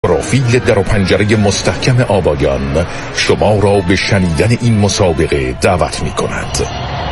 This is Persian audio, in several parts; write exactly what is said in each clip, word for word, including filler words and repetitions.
پروفیل در و پنجره مستحکم آبایان شما را به شنیدن این مسابقه دعوت می کند.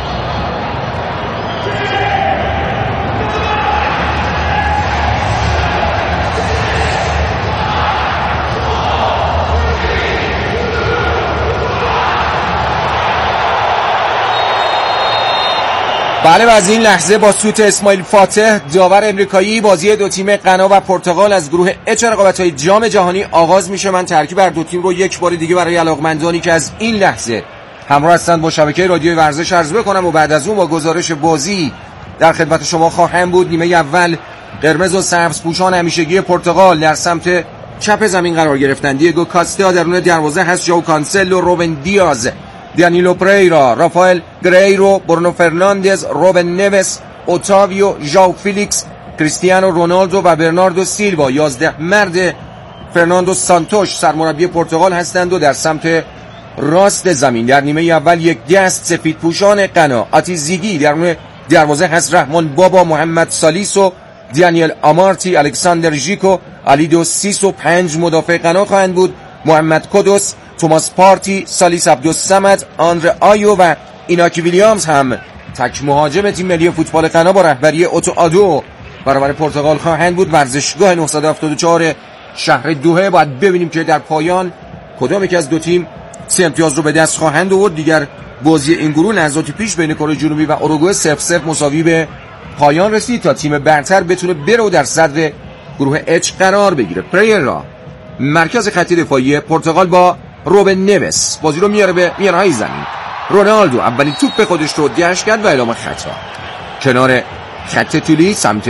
بله و از این لحظه با سوت اسماعیل فاتح داور امریکایی بازی دو تیم غنا و پرتغال از گروه اچ رقابت‌های جام جهانی آغاز میشه. من ترکیب بر دو تیم رو یک بار دیگه برای علاقمندانی که از این لحظه همراه هستند با شبکه رادیوی ورزش عرض بکنم و بعد از اون با گزارش بازی در خدمت شما خواهم بود. نیمه اول قرمز و سبز پوشان همیشگی پرتغال در سمت چپ زمین قرار گرفتن. دیگو کاستیا درون دروازه هست، ژائو کانسلو، روبن دیاز، دیانیلو پریرا، رافائل گریرو، برونو فرناندز، روبن نوس، اوتاویو، ژائو فیلیکس، کریستیانو رونالدو و برناردو سیلوا. یازده مرد فرناندو سانتوش سرمربی پرتغال هستند و در سمت راست زمین در نیمه اول یک دست سفید پوشان غنا آتیزیگی درون دروازه هست، رحمان بابا، محمد سالیسو، دیانیل آمارتی، الکساندر ژیکو، آلیدو سیسو. پنج مدافع غنا خواهند بود: محمد کدوس، توماس پارتی، سالیس عبدالصمد، آندره آیو و ایناکی ویلیامز هم تک مهاجم تیم ملی فوتبال غنا با رهبری اوتو آدو برابر پرتغال خواهند بود. ورزشگاه نهصد و هفتاد و چهار شهر دوحه. باید ببینیم که در پایان کدام یک از دو تیم سه امتیاز رو به دست خواهند آورد. دیگر بازی این گروه لحظاتی پیش بین کره جنوبی و اوروگوئه صفر صفر مساوی به پایان رسید تا تیم برتر بتونه بره و در صدر گروه اچ قرار بگیره. پریرا مرکز خط دفاعی پرتغال با روبن نوس بازی رو میاره به میانهای زمین. رونالدو اولین توپ به خودش رو دهش کرد و اعلام خطا. کنار خط طولی سمت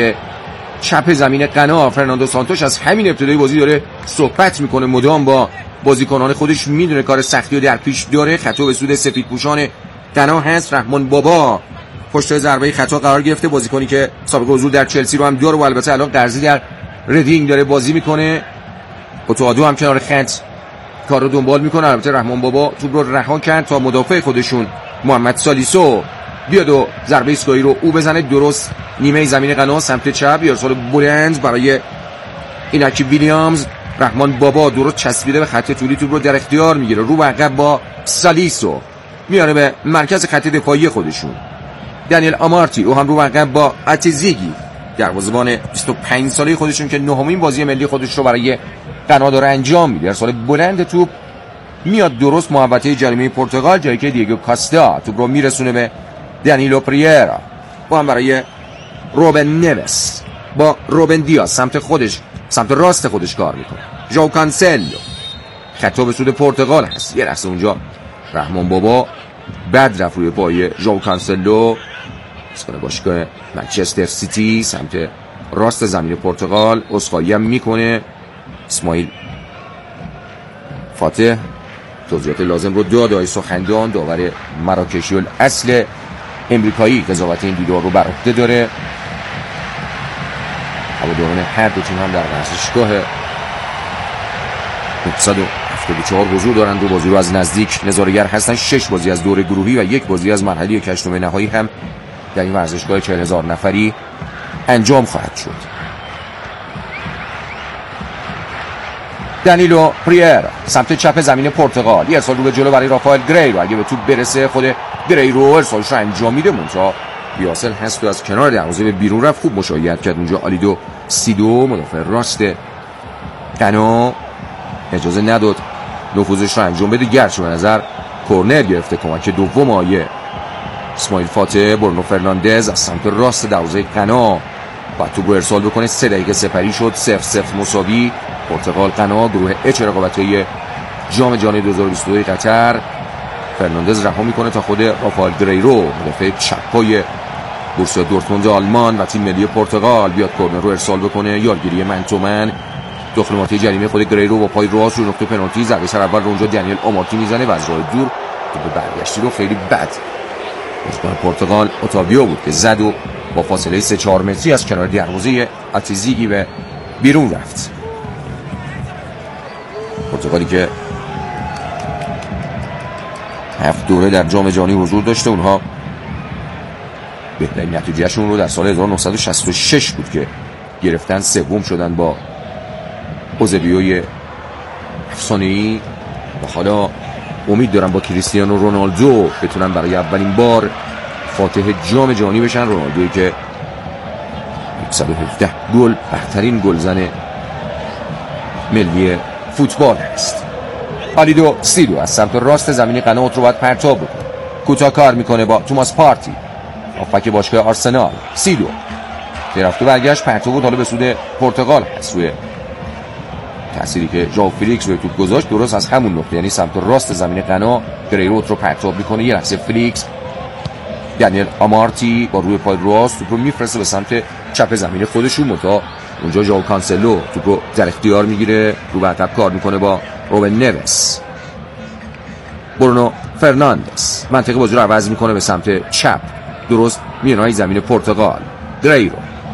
چپ زمین غنا فرناندو سانتوش از همین ابتدای بازی داره صحبت میکنه، مدام با بازیکنان خودش، میدونه کار سختی رو در پیش داره. خطا به سود سفیدپوشان غنا هست. رحمان بابا پشت ضربه خطا قرار گرفته، بازیکنی که سابقه حضور در چلسی رو هم داره و البته الان قرضی در ردینگ داره بازی میکنه. اوتوادو هم کنار خط کار رو دنبال میکنه. البته رحمان بابا توپ رو رها کرد تا مدافع خودشون محمد سالیسو بیاد و ضربه ایستگاهی رو او بزنه درست نیمه زمین غنا سمت چپ. ارسال بلند برای ایناکی ویلیامز. رحمان بابا درست چسبیده به خط طولی، توپ رو در اختیار میگیره، رو به عقب با سالیسو میاره به مرکز خط دفاعی خودشون. دانیل آمارتی او هم رو به عقب با آتیزیگی، دروازه‌بان بیست و پنج ساله خودشون که نهمین بازی ملی خودش رو برای غنا داره انجام میده. ارسال بلند توپ میاد درست محوطه جریمه پرتغال، جایی که دیگو کاستا توپ رو میرسونه به دانیلو پریرا. با هم برای روبن نوس با روبن دیاز سمت خودش، سمت راست خودش کار میکنه. ژائو کانسلو خطا به سود پرتغال هست. یه لحظه اونجا رحمان بابا بد رفت روی پای ژائو کانسلو. اسکان باشگاه منچستر سیتی سمت راست زمین پرتغال اسخایی هم میکنه. اسماعیل فاتح توضیحات لازم رو داد. آقای سخندان داور مراکشی الاصل امریکایی قضاوت این دیدار رو بر عهده داره. هواداران هر دو تیم هم در ورزشگاه نهصد و هفتاد و چهار حضور دارند و بازی رو از نزدیک نظاره‌گر هستن. شش بازی از دور گروهی و یک بازی از مرحله هشتم نهایی هم در این ورزشگاه چهل هزار نفری انجام خواهد شد. دانیلو پریرا سمت چپ زمین پرتغال، یه ارسال رو به جلو برای رافائل گریرو. اگه به توپ برسه خود گریرو ارسالش رو انجام میده، منتها بیاسل هست و از کنار دروازه به بیرون رفت. خوب مشایعت کرد اونجا آلیدو سیدو مدافع راست غنا، اجازه نداد نفوذش رو انجام بده، گرچه به نظر کورنر گرفته. کمک دوم آیه اسماعیل فاتح. برونو فرناندز از سمت راست دروازه غنا بعد توپ رو ارسال بکنه. سه دقیقه سپری شد. صفر صفر مساوی. پرتغال غنا گروه اچ رقابت‌های جام جهانی دو هزار و بیست و دو قطر. فرناندز رها میکنه تا خود رافائل گریرو مدافع چپای بورسیا دورتموند آلمان و تیم ملی پرتغال بیاد کورنر رو ارسال بکنه. یارگیری من تو من داخل منطقه جریمه خود گریرو با پای راست رو نقطه پنالتی ضربه سر اول رو اونجا دانیل آمارتی میزنه و از راه دور توپ برگشتی رو خیلی بد بازیکن پرتغال اوتاویو بود که زد و با فاصله سه چهار متری از کنار دروازه آتیزیگی به بیرون رفت. پرتغالی که هفت دوره در جام جهانی حضور داشته، اونها بهترین نتیجهشون رو در سال هزار و نهصد و شصت و شش بود که گرفتن، سوم شدن با اوزبیوی افسانه‌ای و حالا امید دارم با کریستیانو رونالدو بتونن برای اولین بار فاتح جام جهانی بشن. رونالدویی که صد و هفده گل بهترین گلزن ملی فوتبال است. آلیدو سیدو از سمت راست زمین قنات رو باید پرتاب بکنه. کوتاه کار میکنه با توماس پارتی هافبک باشگاه آرسنال. سیدو رفت و برگشت پرتاب بود، حالا به سود پرتغال هست روی تأثیری که ژائو فلیکس روی توپ گذاشت. درست از همون نقطه یعنی سمت راست زمین قنا گریرو رو پرتاب میکنه. یه لحظه فلیکس دانیل آمارتی با روی پای راست توپ رو میفرسته به سمت چپ زمین خودشون، متا اونجا ژائو کانسلو توپ رو در اختیار میگیره، رو به عقب کار میکنه با روبن نوس. برونو فرناندز منطقه بازی رو عوض میکنه به سمت چپ، درست میانهای زمین پرتغال. گریرو،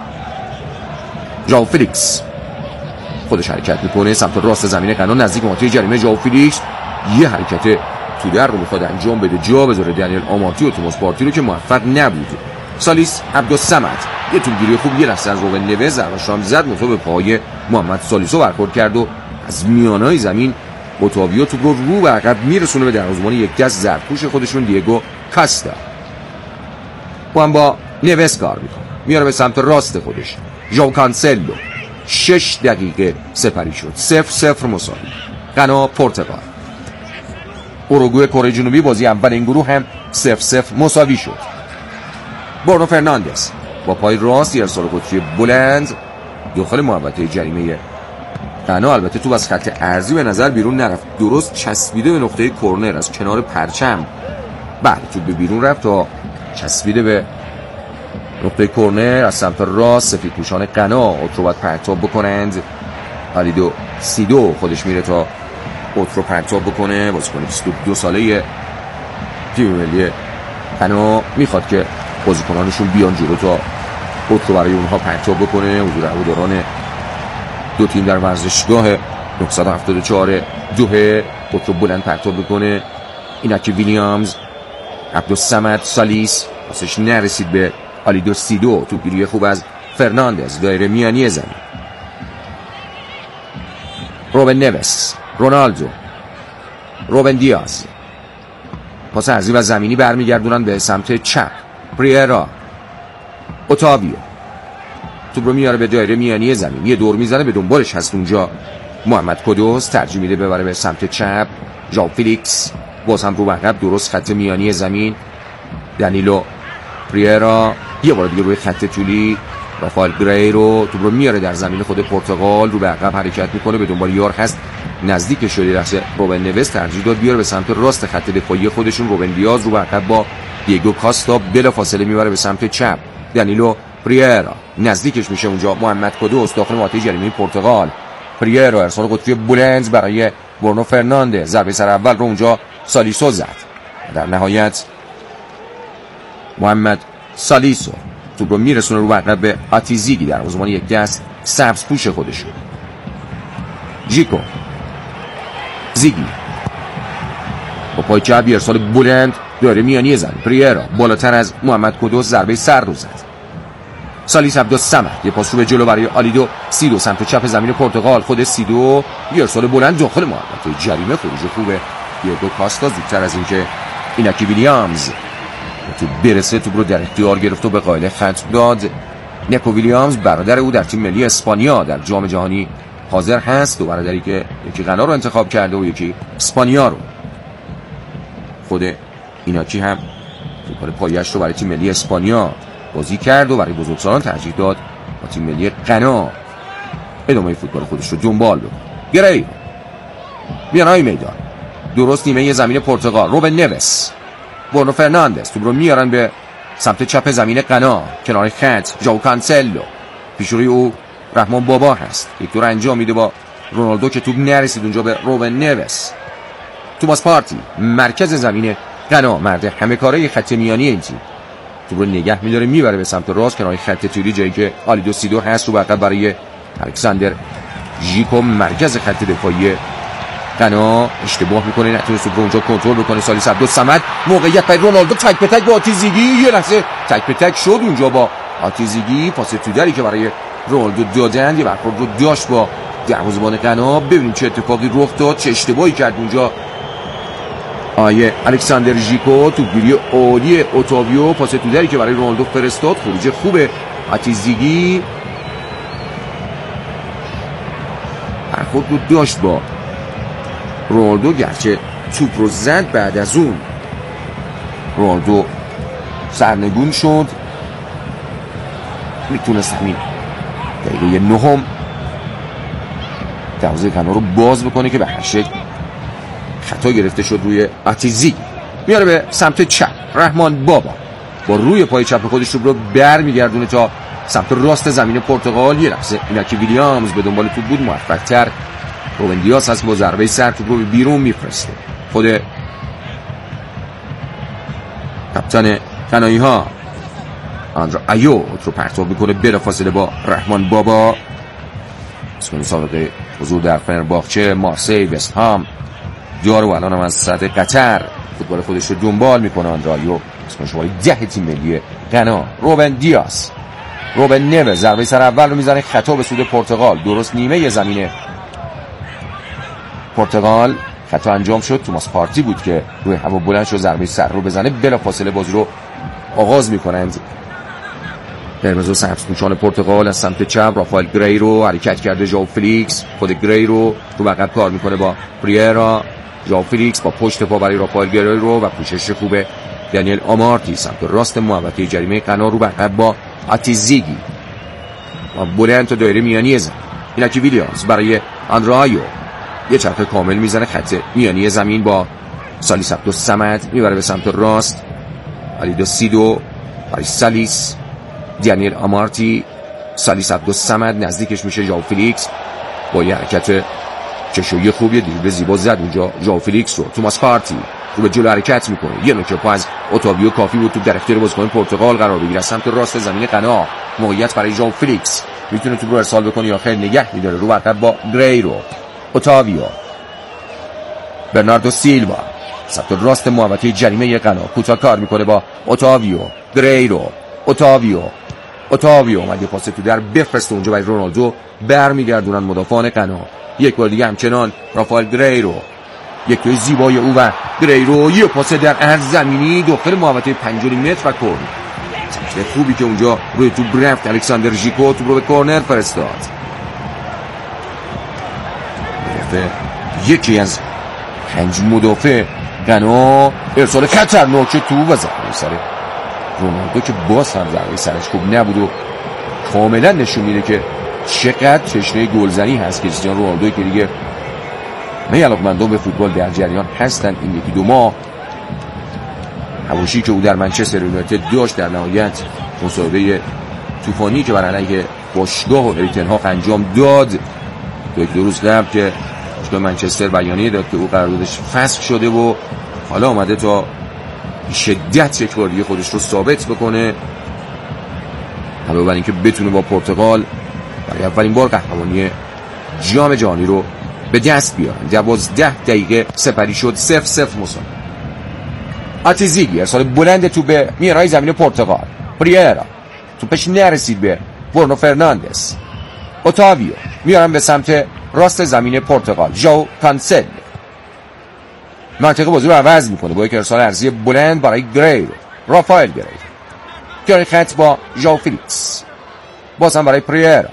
ژائو فلیکس خودش حرکت میکنه سمت راست زمین قنا نزدیک منطقه جریمه. ژائو فلیکس یه حرکت تو در رو میخواد انجام بده، جا بذاره دانیل آمارتی و توماس پارتی رو که موفق نبود. سالیس عبدالصمد یه توپگیری خوب یه لحظه از روبن نوس ضربه‌شام زد، متو به پای محمد سالیسو برخورد کرد و از میانهای زمین اوتاویو توپ رو رو به عقب میرسونه به دروازه‌بان یک دست زرپوش خودشون دیگو کاستا. با هم با نوس کار میکنه، میاره به سمت راست خودش. ژائو کانسلو شش دقیقه سپری شد، صفر صفر مساوی. غنا پرتغال. اوروگوئه کره جنوبی بازی اول این گروه هم صفر صفر مساوی شد. برونو فرناندز با پای راست ارسال قطری بلند داخل محوطه جریمه غنا. البته تو از خط ارضی به نظر بیرون نرفت، درست چسبیده به نقطه کرنر از کنار پرچم. بله تو به بیرون رفت تا چسبیده به نقطه کرنر از سمت راست. سفید پوشان غنا اوت رو باید پرتاب بکنند. آلیدو سیدو خودش میره تا اوت رو پرتاب بکنه. بازیکن بیست و دو ساله تیم ملی غنا میخواد که بازیکنانشون بیان جلو تا اوت رو برای اونها پرتاب بکنه. حضور هواداران دو تیم در ورزشگاه نهصد و هفتاد و چهار دوحه اوت رو بلند پرتاب بکنه. ایناکی ویلیامز، عبدالصمد، سالیس واسش نرسید به آلیدو سیدو. توپگیری خوب از فرناندز دایره میانی زمین. روبن نوس، رونالدو، روبن دیاز پاس عرضی و زمینی برمیگردونن به سمت چپ. پریرا، اوتاویو توپ رو میاره به دایره میانی زمین، یه دور میزنه، به دنبالش هست اونجا محمد کدوس، ترجیح میده ببره به سمت چپ. ژائو فلیکس باز هم رو به عقب، درست خط میانی زمین. دانیلو پریرا یه بار دیگه روی خط طولی. رافائل گریرو توپ رو میاره در زمین خود پرتغال، رو به عقب حرکت میکنه، به دنبال یار هست، نزدیک شده. لحظه روبن نوس ترجیح داد بیاره به سمت راست خط دفاعی خودشون. روبن دیاز رو به عقب با دیگو کاستا بلا فاصله میبره به سمت چپ. دانیلو پریرا نزدیکش میشه اونجا محمد کدوس داخل محوطه جریمه پرتغال. پریرا ارسال قطری بلند برای برونو فرناندز، ضربه سر اول رو اونجا سالیسو زد. در نهایت محمد سالیسو توپ رو میرسونه رو عقب به آتیزیگی در دروازه‌بان یک دست سبز پوش خودشون. جیکو زیگی با پای چپ ارسال بلند داره میانی زمین. پریرا بالاتر از محمد کدوس ضربه سر رو زد. سالیس عبدالصمد یه پاس رو به جلو برای آلیدو سیدو سمت چپ زمین پرتغال. خود سیدو یه ارسال بلند داخل محوطه جریمه. خروج خوبه دیگو کاستا زودتر از اینکه ایناکی ویلیامز تو برسه توپ رو در اختیار گرفت و به قائل خط داد. نیکو ویلیامز برادر او در تیم ملی اسپانیا در جام جهانی حاضر هست. دو برادری که یکی غنا رو انتخاب کرده و یکی اسپانیا رو. خود ایناکی هم فوتبال پایش رو برای تیم ملی اسپانیا بازی کرد و برای بزرگسالان ترجیح داد با تیم ملی غنا ادامه فوتبال خودش رو دنبال بکنه. گریرو میانهای میدان، درست نیمه زمین پرتغال. روبن نوس، برونو فرناندز توپ رو میارن به سمت چپ زمین غنا، کنار خط. ژائو کانسلو پیش روی او رحمان بابا هست، یک دور انجام میده با رونالدو که توپ نرسید اونجا به روبن نوس. توماس پارتی مرکز زمین غنا، مرد همه کاره خط میانی این تیم، توپ رو نگه میداره میبره به سمت راست کنار خط طولی، جایی که آلیدو سیدو هست رو عقب برای الکساندر ژیکو. مرکز خط دفاعی غنا اشتباه میکنه، نتونست توپ رو اونجا کنترل بکنه. سالیس عبدالصمد موقعیت برای رونالدو، تک به تک با آتیزیگی. یه لحظه تک به تک شد اونجا با آتیزیگی. پاس تو دری که برای رونالدو دادن، یه برخورد رو داشت با دروازه‌بان غنا. ببینیم چه اتفاقی رخ داد، چه اشتباهی کرد اونجا آیه الکساندر ژیکو. توپگیری عالی اوتاویو، پاس تو دری که برای رونالدو فرستاد، خروج خوبه اتیزیگی. برخورد رو داشت با رونالدو، گرچه توپ رو زد. بعد از اون رونالدو سرنگون شد، میتونست همین دقیقه نهم دروازه غنا رو باز بکنه که به هر شکل خطا گرفته شد روی اتیزیگی. میاره به سمت چپ، رحمان بابا با روی پای چپ خودش رو بر میگردونه تا سمت راست زمین پرتغال. یه لحظه اینکی ویلیامز به دنبال توپ بود، موفق تر. روبن دیاس از با ضربه سر توپ رو بیرون میفرسته. خود کاپیتان غنایی ها آندرا ایو رو پرتاب میکنه بلافاصله با رحمان بابا. اسم سابقه حضور در فنرباغچه، مارسی، وست هام داره و الان هم از سطح قطر فوتبال خودش رو دنبال میکنه. آندرا ایو اسم شماره ده تیم ملی غنا. روبن دیاس، روبن نوز ضربه سر اول رو میزنه، خطا به سود پرتغال، درست نیمه زمین پرتغال خطا انجام شد. توماس پارتی بود که روی هوا بلند شد ضربه سر رو بزنه. بلافاصله بازی رو آغاز میکنند قرمز و سبزپوشان پرتغال. از سمت چپ رافائل گریرو حرکت کرده، ژائو فلیکس، خود گریرو رو عقب کار میکنه با پریرا. ژائو فلیکس با پشت پا برای رافائل گریرو و پوشش خوبه دانیل آمارتی. سمت راست محوطه جریمه غنا رو عقب با اتیزیگی و بلند تا دایره میانی زمین. اینکی ویلیامز برای آندرایو یه چرخ کامل میزنه، خط میانی زمین با سالیس عبدو صمد میبره به سمت راست. علیدو سیدو برای سالیس، دانیل آمارتی، سالیس عبدو صمد نزدیکش میشه. ژائو فلیکس با یه حرکت چشویی خوبی دریبل زیبا زد اونجا ژائو فلیکس رو. توماس پارتی رو به جلو حرکت میکنه، یه نوک پا از اوتاویو کافی بود تو در اختیار بازیکن پرتغال قرار بگیره. سمت راست زمین غنا موقعیت برای ژائو فلیکس، میتونه توپ رو ارسال بکنه یا خیر نگه میداره رو عقب با گریرو. اوتاویو، برناردو سیلوا سمت راست محوطه جریمه غنا کوتاه کار میکنه با اوتاویو. گریرو، اوتاویو، اوتاویو اومد پاس تو در بفرسته اونجا برای رونالدو، برمیگردونن مدافعان غنا. یک بار دیگه همچنان رافائل گریرو، یک توی زیبای او و گریرو، یه پاس در عرض زمینی داخل محوطه پنجاه متر و کورنر. سمت خوبی که اونجا روی تو رفت الکساندر ژیکو، تو رو به کورنر فرستاد. یکی از پنج مدافع غنا ارسال خطرناک تو و ضربه سر رونالدو که باز هم ضربه سرش خوب نبود و کاملا نشون میده که چقدر تشنه گلزنی هست کریستیانو رونالدو که دیگه علاقمندان به فوتبال در جریان هستن. این یکی دو ماه حواشی که او در منچستر یونایتد داشت، در نهایت مصاحبه طوفانی که بر علیه باشگاه و اریتنهاگ انجام داد یک دو روز قبل که باشگاه منچستر بیانیه داد که او قراردادش فسخ شده و حالا آمده تا شدت یک بار دیگه خودش رو ثابت بکنه، علاوه بر اینکه بتونه با پرتغال برای اولین بار قهرمانی جام جهانی رو به دست بیارن. دوازده دقیقه سپری شد، صفر صفر مساوی. اتیزیگی ارسال بلند تو به میانهای زمین پرتغال. پریرا توپش نرسید به برونو فرناندز. اوتاویو میارن به سمت راست زمین پرتغال. ژائو کانسل منطقه بازی رو عوض میکنه با یک ارسال عرضی بلند برای گریرو. رافائل گریرو کنار خط با ژائو فلیکس، باز هم برای پریرا.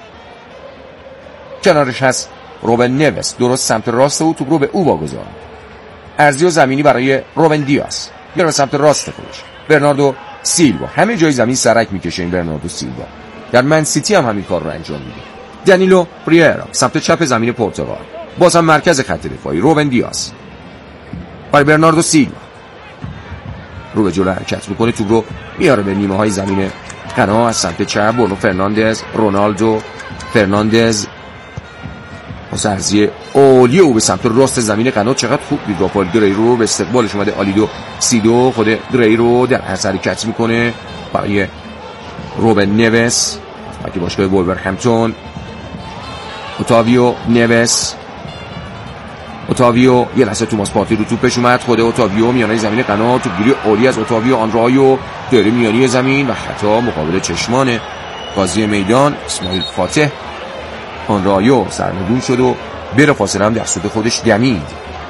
کنارش هست روبن نوز، درست سمت راست او توپ رو به او واگذار. عرضی و زمینی برای روبن دیاس، میره به سمت راست خودش. برناردو سیلوا همه جای زمین سرک میکشه. این برناردو سیلوا در من سیتی هم همین کار رو انجام میده. دانیلو پریرا سمت چپ زمین پرتغال، باز هم مرکز خط دفاعی. روبن دیاس برای برناردو سیلوا، رو به جلو حرکت میکنه، توپ رو میاره به نیمه های زمین غنا. از سمت چپ برونو فرناندز، رونالدو فرناندز پاس عرضی عالی او به سمت راست زمین غنا. چقدر خوب دید رافائل گریرو به استقبالش اومده. آلیدو سیدو، خود گریرو در عرض حرکت میکنه برای روبن نوز که باشگاه وولورهمپتون. اوتاویو نوز، اوتاویو یه لحظه توماس پارتی رو توپش اومد. خود اوتاویو میانه زمین غنا، توپگیری عالی از اوتاویو. آندرایو دایره میانی زمین و خطا مقابل چشمان قاضی میدان اسماعیل فاتح. آنرایو سرنگون شد و بلافاصله هم در سود خودش دمید.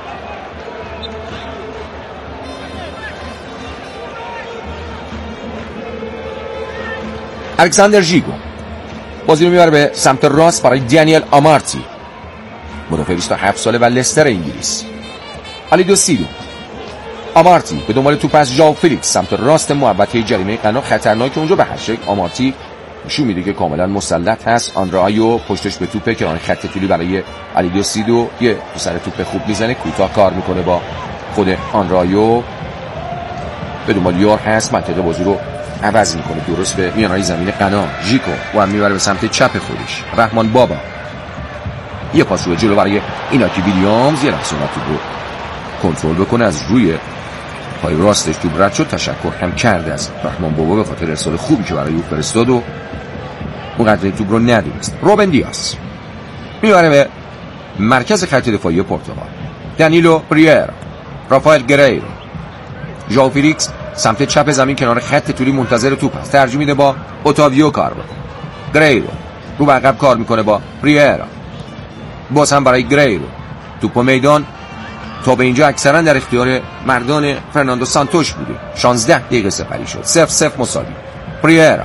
الکساندر ژیگو بازی رو میبره به سمت راست برای دانیل آمارتی، مدافع بیست و هفت ساله و لستر انگلیس. آلیدو سیدو، آمارتی به دنبال توپ از ژائو فلیکس سمت راست محوطه جریمه غنا، خطرناک اونجا به هر شکل. آمارتی نشون میده که کاملا مسلط هست. آنرایو پشتش به توپه که آن خط طولی برای آلیدو سیدو، یه سر توپ خوب میزنه، کوتاه کار میکنه با خود آنرایو، به دنبال یار هست، منطقه بازی رو عوض میکنه درست به میانهای زمین غنا. ژیکو و میبره به سمت چپ خودش. رحمان بابا یه پاس رو جلو برای ایناکی ویلیامز، یه لحظه توپ رو کنترل بکنه، از روی پای راستش توپ رد شد. تشکر هم کرده از رحمان بابا به خاطر ارسال خوبی که برای او فرستاد و اونقدر توپ رو ندونست. روبن دیاز میبره به مرکز خط دفاعی پرتغال. دانیلو پریر، رافائل گریرو، ژائو فلیکس سمت چپ زمین کنار خط طولی منتظر توپ است. ترجیح میده با اوتاویو کار بکنه. گریرو رو به عقب کار میکنه با پریرا، باز هم برای گریرو. توپ میدان تا به اینجا اکثرا در اختیار مردان فرناندو سانتوش بوده. شانزده دقیقه سپری شد. صفر صفر مساوی. پریرا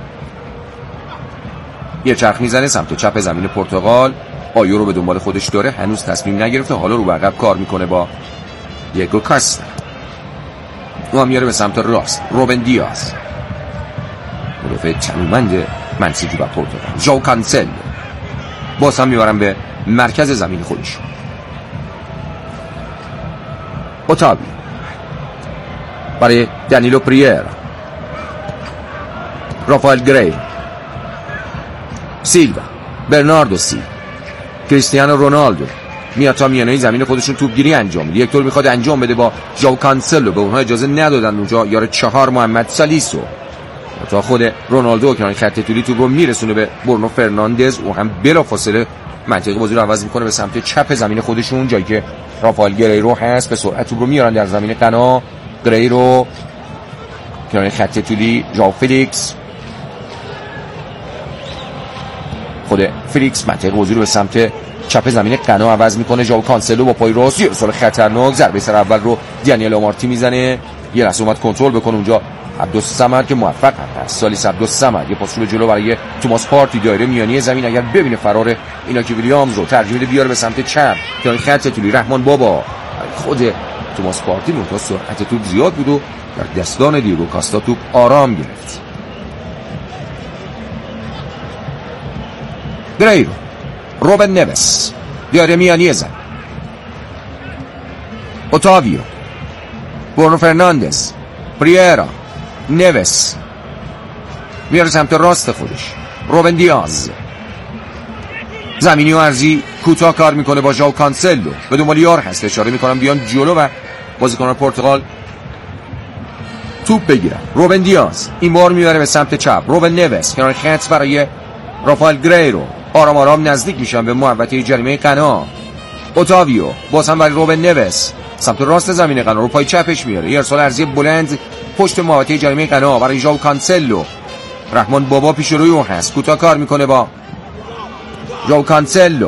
یه چرخ میزنه سمت چپ زمین پرتغال. آیو رو به دنبال خودش داره، هنوز تصمیم نگرفته، حالا رو به عقب کار میکنه با دیگو کاستا. او هم میاره به سمت راست. روبن دیاز، مدافع تنومند منسیتی و پرتغال. ژائو کانسلو باز هم میبرن به مرکز زمین خودش. اوتاوی برای دانیلو پریر، رافائل گری، سیلوا، برناردو سیلوا، کریستیانو رونالدو میاد تا میانه زمین خودشون توپگیری انجام میده. یک طور میخواد انجام بده با ژائو کانسلو، به اونها اجازه ندادن اونجا. یار چهار محمد سالیسو تا خود رونالدو که خط طولی توپ رو میرسونه به برونو فرناندز، او هم بلافاصله منطقه بازی رو عوض میکنه به سمت چپ زمین خودشون، جایی که رافائل گریرو هست. به سرعت توپ رو میارن در زمین غنا. گریرو کنار خط طولی، ژائو فلیکس، خود فلیکس منطقه بازی رو به سمت چپ زمین غنا عوض میکنه. ژائو کانسلو با پای راست یه ارسال خطرناک، ضربه سر اول رو دانیل آمارتی میزنه. یه لحظه اومد کنترل بکنه اونجا عبدالصمد که موفق هست. سالیس عبدالصمد یه پاس رو جلو برای توماس پارتی، دایره میانی زمین. اگر ببینه فرار ایناکی ویلیامز رو، ترجیح میده بیاره به سمت چپ که این خط طولی. رحمان بابا خود توماس پارتی منتها سرعت توپ زیاد بود و در دستان دیگو کاستا توپ آرام گرفت. گریرو، روبن نوس، دایره میانی زمین. اوتاویو، برونو فرناندز، پریرا، نوس میاره سمت راست خودش. روبن دیاز زمینی و ارضی کوتاه کار میکنه با ژائو کانسلو، به دنبال یار هست، اشاره میکنم بیان جلو و بازیکنان پرتغال توپ بگیرن. روبن دیاز این بار میبره به سمت چپ. روبن نوس کنار خط برای رافائل گریرو، آرام آرام نزدیک میشن به محوطه جریمه غنا. اوتاویو باز هم برای روبن نوس سمت راست زمین غنا رو پای چپش میاره. یه ارسال ارضی بلند پشت محوطه جریمه غنا برای ژائو کانسلو. رحمان بابا پیش روی اون هست، کوتاه کار میکنه با ژائو کانسلو.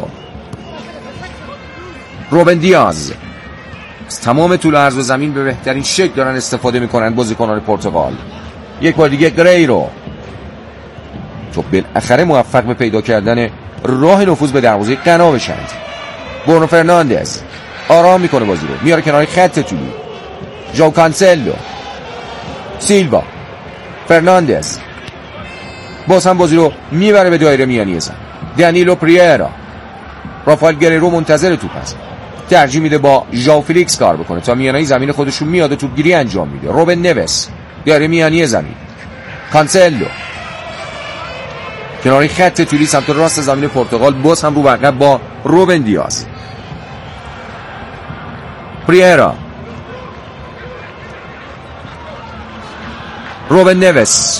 روبن دیاز از تمام طول عرض و زمین به بهترین شکل دارن استفاده میکنن بازیکنان پرتغال. یک بار دیگه گریرو تو بالاخره موفق به پیدا کردن راه نفوذ به دروازه غنا بشند. برونو فرناندز آرام میکنه بازی رو، میاره کنار خط طولی. ژائو کانسلو، سیلوا، فرناندز باز هم بازی رو میبره به دایره میانی زمین. دانیلو پریرا، رافائل گریرو منتظر توپ است، ترجیح میده با ژائو فلیکس کار بکنه تا میانه زمین خودشون میاد و توپگیری انجام میده. روبن نوس، دایره میانی زمین. کانسلو کنار خط طولی سمت راست زمین پرتغال، باز هم رو عقب با روبن دیاز. پریرا، روبن نوس،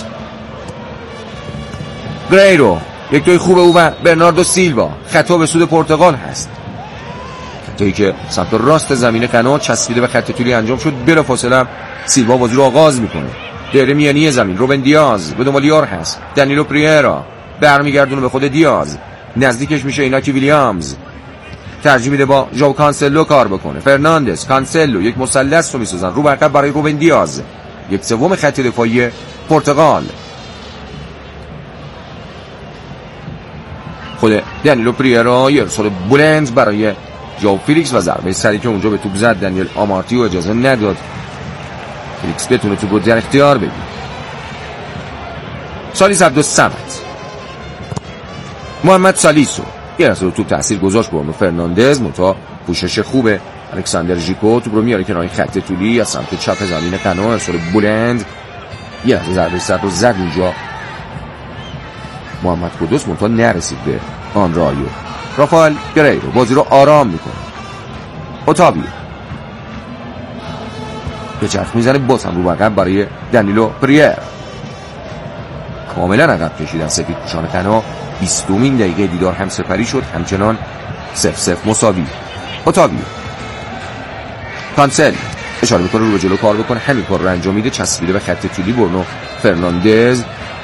گریرو، یک توی خوب او و برناردو سیلوا. خطا به سود پرتغال هست، خطایی که سمت راست زمین غنا چسبیده به خط طولی انجام شد. بلافاصله سیلوا بازی رو آغاز میکنه. دایره میانی زمین. روبن دیاز به دنبال یار هست. دانیلو پریرا برمیگردونه به خود دیاز. نزدیکش میشه ایناکی ویلیامز، ترجیح میده با ژائو کانسلو کار بکنه. فرناندز، کانسلو یک مثلث رو میسازن رو برقب برای روبن دیاز، یک سوم خط دفاعی پرتغال. خود دنیلو پریرا یه ارسال بلند برای ژائو فیلیکس و ضربه سری که اونجا به توپ زد دنیل آمارتی و اجازه نداد فیلیکس بتونه توپ رو در اختیار بگیره. سالیس عبدالصمد، محمد سالیسو یه رسول توپ تاثیر گذاشت برونو فرناندز، منتها پوشش خوبه. الکساندر ژیکو توپ رو میاره کنار خط طولی از سمت چپ زمین قنا، ارسال بلند یه ضربه سر رو زد اونجا محمد قدوس، منتها نرسید به آن رایو. رافائل گریرو بازی رو آرام میکنه. اوتاویو به چرخ میزنه، باز هم رو عقب برای دنیلو پریر، کاملا عقب کشیدن سفید پوشان قنا. بیستمین دقیقه دیدار هم سپری شد، همچنان صفر صفر مساوی. اوتاویو، کانسل اشاره میکنه رو به جلو کار بکنه، همین کار رو انجام میده، چسبیده به خط طولی برونو فرناندز.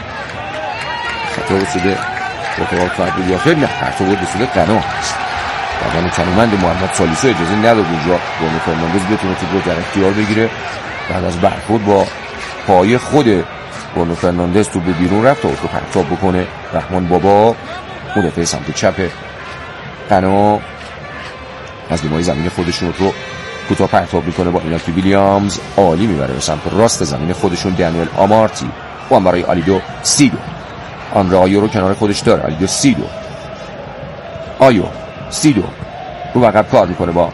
خطا رسیده پرتغال فرد بیاخر، نه خطا رسیده قنا هست. بدن تنومند محمد سالیسو اجازه نداد اونجا برونو فرناندز بتونه توپ رو در اختیار بگیره. بعد از برخورد با پای خود برونو فرناندز توپ به بیرون رفت تا رو پرتاب بکنه. رحمان بابا مدافع سمت چپ قنا از نیمه زمین خودشون رو کوتاه پرتاب میکنه با ایناکی ویلیامز، عالی میبره به سمت راست زمین خودشون. دنیل آمارتی و هم برای آلیدو سیدو، آن رایو رو کنار خودش داره. آلیدو سیدو، آیو سیدو رو عقب کار میکنه با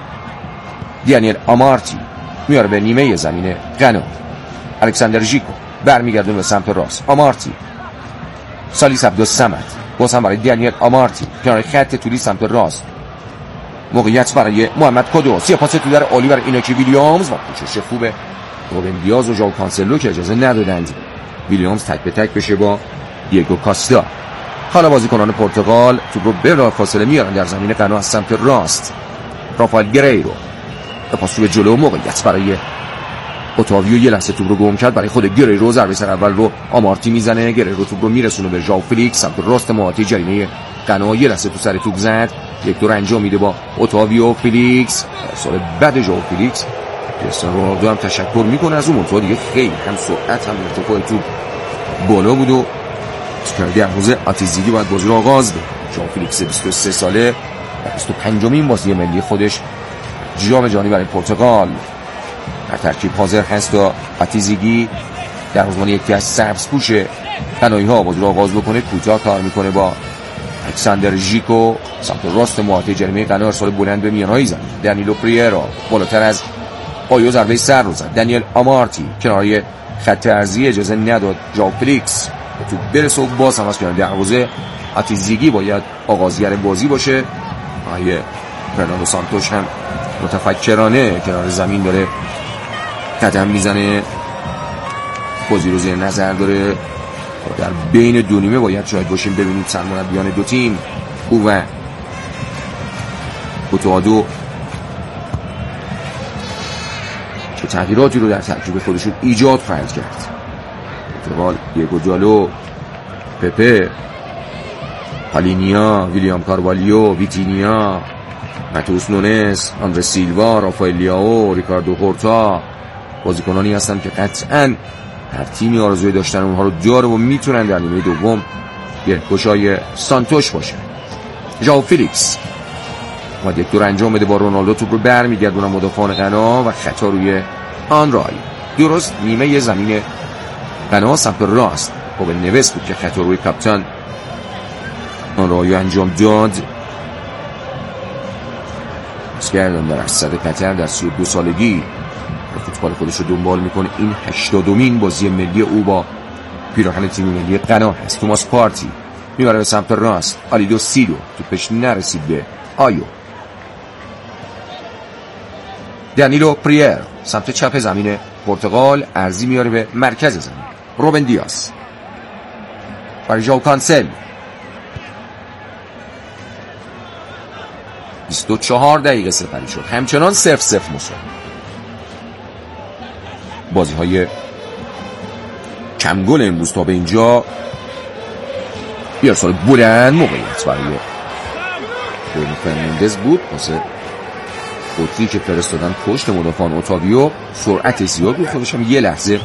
دنیل آمارتی، میاره به نیمه زمین قنا. الکساندر ژیکو برمیگردونه به سمت راست. آمارتی، سالیس عبدالصمد باز هم برای دنیل آمارتی کنار خط طولی سمت راست، موقعیت برای محمد قدوس، یه پاس تو در عالی برای ایناکی ویلیامز و پوشش خوبه روبن دیاز و ژائو کانسلو که اجازه ندادند ویلیامز تک به تک بشه با دیگو کاستا. حالا بازیکنان پرتغال توپ رو به فاصله میارن در زمین قنا از سمت راست. رافائل گریرو به پاس به جلو، موقعیت برای اوتاویو، یه لحظه توپ رو گم کرد برای خود گریرو، ضربه سر اول رو آمارتی میزنه. گریرو توپ رو میرسونه به ژائو فیلیکس سمت راست محاطه جریمه قنا، یه لحظه تو سر توپ زد، یک دور انجام میده با اوتاویو. فیلیکس سال بعد ژائو فیلیکس کریستیانو رونالدو هم تشکر میکنه از اون، منتها دیگه خیلی هم سرعت هم ارتفاع توپ بالا بود و در حوزه آتیزیگی باید بازی رو آغاز بده. ژائو فیلیکس بیست و سه ساله و بیست و پنجمین بازی ملی خودش جام جهانی برای پرتغال در ترکیب حاضر هست و آتیزیگی در روزمان یکی از سبزپوش قنایی ها بازی رو آغاز بکنه. کوتاه کار میکنه با الکساندر ژیکو سمت راست محاطه جریمه قنا، ارسال بلند به میانهای زمین. دنیلو پریرا بالاتر از آیو ضربه سر رو زد. دنیل آمارتی کناری خط ارضی اجازه نداد ژائو فیلیکس تو برسه و باز هم از کنار دروازه آتیزیگی باید آغازگر بازی باشه. آیه فرناندو سانتوش هم متفکرانه کنار زمین داره قدم میزنه، بازی رو زیر نظر داره. در بین دو نیمه باید شاید باشیم ببینید سرمربیان دو تیم او و بوتوادو چه تغییراتی رو در ترکیب خودشون ایجاد خواهند کرد. پرتغال دیگو جالو، پپه، پالینیا، ویلیام کاروالیو، ویتینیا، ماتئوس نونس، آندره سیلوا، رافائل لیائو، ریکاردو هورتا بازیکنانی هستن که قطعاً هر تیمی آرزوی داشتن اونها رو داره و میتونن در نیمه دوم یه گشای سانتوش باشه. ژائو فیلیکس باید یک دور انجام بده با رونالدو، توپ رو برمیگردونن مدافعان قنا و خطا روی آن رای. درست نیمه زمین قنا سمت راست با نویس بود که خطا روی کاپیتان آن رای انجام داد. اسکردن در صد قطر در سی و دو سالگی فوتبال خودش رو دنبال میکنه. این هشتادمین بازی ملی او با پیراهن تیم ملی قنا هست. توماس پارتی میبره به سمت راست. آلیدو سیدو توپش نرسید به آیو. دنیلو پریر سمت چپ زمین پرتغال ارزی میاره به مرکز زمین. روبن دیاز برای ژائو کانسل. بیست و چهار دقیقه سپری شد، همچنان صفر صفر مساوی. بازی های کم گل امروز تا به اینجا یه ارسال بلند، موقعیت برای برونو فرناندز بود واسه خطی که فرستادن پشت مدافعان اوتاویو. سرعت زیاد بود، خودش هم یه لحظه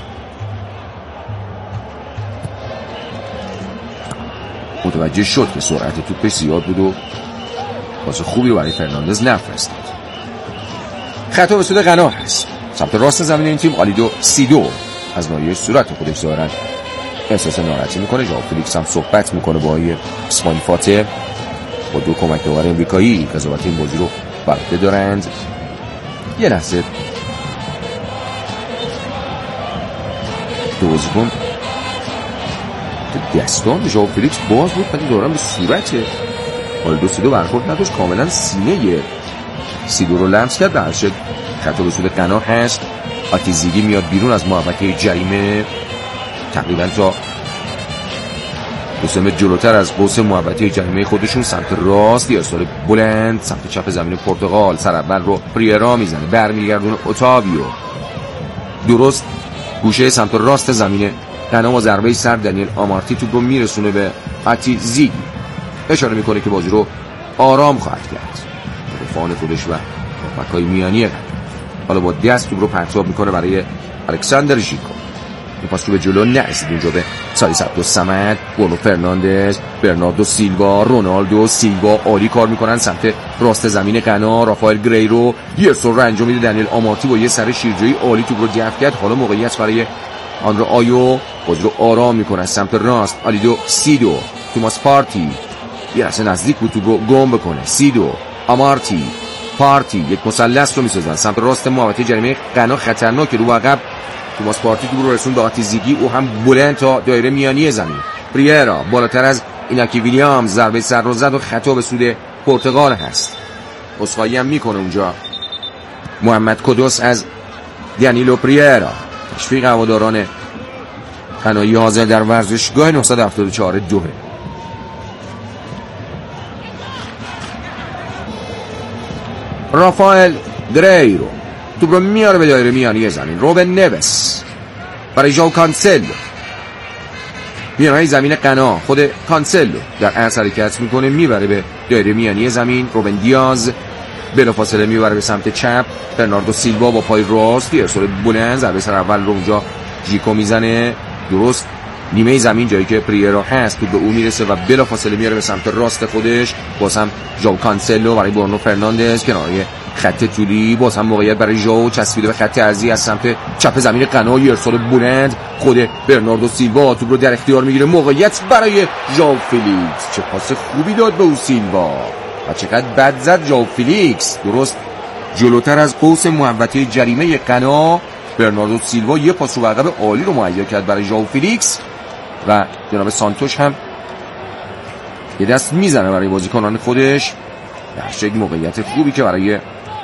متوجه شد که سرعت توپش زیاد بود و واسه خوبی رو برای فرناندز نفرستاد. خطا به سود غنا هست سمت راست زمین این تیم. آلیدو سیدو از ناحیه صورت خودش ظاهرا احساس ناراحتی میکنه. ژائو فلیکس هم صحبت میکنه با آقای اسماعیل فاتح، با دو کمک داور امریکایی قضاوت این بازی رو بر عهده دارند. یه لحظه دو بازیکن دستان ژائو فلیکس باز بود ولی دارن به صورت آلیدو سیدو برخورد نداشت، کاملا سینه سیدو رو لمس کرد. در شکل خطا به سود غنا هست. آتیزیگی میاد بیرون از محوطه جریمه، تقریبا تا دو سه متر جلوتر از قوس محوطه جریمه خودشون. سمت راست یه ارسال بلند سمت چپ زمین پرتغال، سر اول رو پریرا میزنه، برمیگردونه اوتاویو درست گوشه سمت راست زمین غنا. با ضربه سر دنیل آمارتی توپ رو میرسونه به آتیزیگی، اشاره میکنه که بازی رو آرام خواهد کرد. مدافعان خودش و مکای میانی غنا حالا با دست توپ رو پرتاب میکنه برای الکساندر ژیکو. این پاس رو به جلو نرسید اونجا به سالیس عبدالصمد، برونو فرناندز، برناردو سیلوا، رونالدو سیلوا عالی کار میکنن سمت راست زمین غنا. رافائل گریرو یه سر رو انجام میده، دنیل آمارتی با یه سر شیرجویی عالی توپ رو دفع کرد. حالا موقعیت برای آندرو آیو، بازی رو آرام میکنه سمت راست. آلیدو سیدو، توماس پارتی یه لحظه نزدیک بود توپ رو گم بکنه. سیدو، آمارتی، پارتی یک مثلث رو میسازن سمت راست محوطه جریمه غنا. خطرناک رو عقب توماس پارتی توپ رو رسون به آتیزیگی، او هم بلند تا دایره میانی زمین. پریرا بالاتر از ایناکی ویلیامز ضربه سر رو زد و خطا به سود پرتغال هست. عذرخواهی هم میکنه اونجا محمد کدوس از دنیلو پریرا. تشویق هواداران غنایی حاضر در ورزشگاه نهصد و هفتاد و چهار دوحه. رافائل گریرو توپ رو میاره به دایره میانی زمین. روبن نوس برای ژائو کانسلو، میانهای زمین غنا. خود کانسلو در عرض حرکت میکنه، میبره به دایره میانی زمین. روبن دیاز بلافاصله میبره به سمت چپ. برناردو سیلوا با پای راست ارسال بلند، ضربه سر اول رو اونجا ژیکو میزنه درست نیمه زمین جایی که پریرا هست. توپ به او میرسه و بلافاصله میاره به سمت راست خودش. باز هم ژائو کانسلو برای برونو فرناندز کناره خط طولی. باز هم موقعیت برای ژائو چسبیده به خط عرضی از سمت چپ زمین غنا. یه ارسال بلند، خود برناردو سیلوا توپ رو در اختیار میگیره. موقعیت برای ژائو فلیکس، چه پاس خوبی داد به او سیلوا و چقدر بد زد ژائو فلیکس. درست جلوتر از قوس محوطه جریمه غنا برناردو سیلوا یه پاس رو عقب عالی رو مهیا کرد برای ژائو فلیکس و جناب سانتوش هم یه دست میزنه برای بازیکنان خودش. در شکل موقعیت خوبی که برای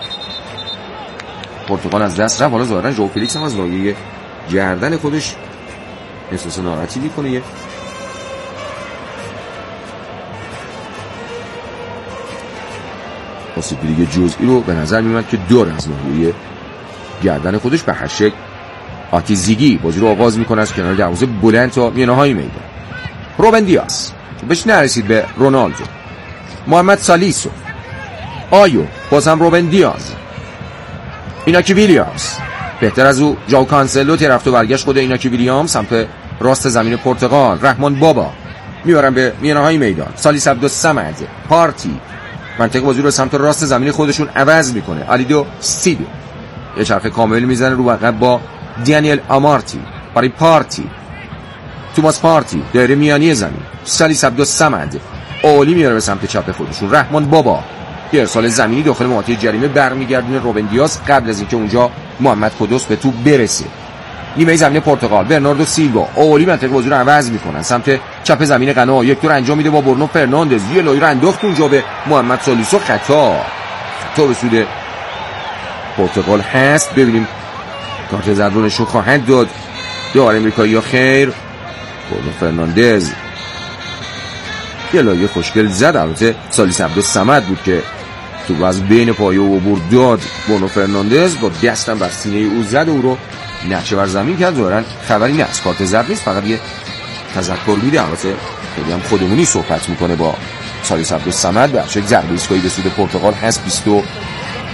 پرتغال از دست رفت. حالا ظاهرا ژائو فلیکس هم از لایه گردن خودش احساس ناراحتی میکنه. یه آسیب دیگه جزئی رو به نظر میاد که دور از لایه گردن خودش. به هر شکل آتیزیگی بازی رو آغاز میکنه از کنار دروازه بلند تا میانه‌های میدان. روبن دیاز بهش نرسید به رونالدو. محمد سالیسو، آیو، باز هم روبن دیاز، ایناکی ویلیامز. بهتر از او ژائو کانسلو رفت و برگشت خود ایناکی ویلیامز سمت راست زمین پرتغال. رحمان بابا میبرن به میانه‌های میدان. سالیس عبدالصمد، پارتی منطقه بازی رو سمت راست زمین خودشون عوض میکنه. آلیدو سیدو یه چرخ کامل میزنه رو عقب با دنیل آمارتی برای پارتی. توماس پارتی دایره میانی زمین. سالیس عبدالصمد عالی میاره به سمت چپ خودشون. رحمان بابا یه ارسال زمینی داخل محوطه جریمه، برمیگردونه روبن دیاز قبل از اینکه اونجا محمد کدوس به توپ برسه. نیمه زمین پرتغال. برناردو سیلوا عالی منطقه بازی رو عوض میکنن سمت چپ زمین غنا. یک دور انجام میده با برونو فرناندز، یه لایه رو انداخت اونجا به محمد سالیسو. خطا خطا به سود پرتغال هست. ببینیم کارت زرد رو نشون خواهند داد داور امریکایی یا خیر. برونو فرناندز یه لایه خوشگل زد. البته سالیس عبدالصمد بود که تو از بین پایه و عبور داد. برونو فرناندز با دستم بر سینه او زد و او رو نقشه بر زمین کرد. ظاهرا خبری نه از کارت زرد نیست، فقط یه تذکر میده. البته خیلی هم خودمونی صحبت میکنه با سالیس عبدالصمد. به یک ضربه ایستگاهی به سود پرتغال هست. بیست و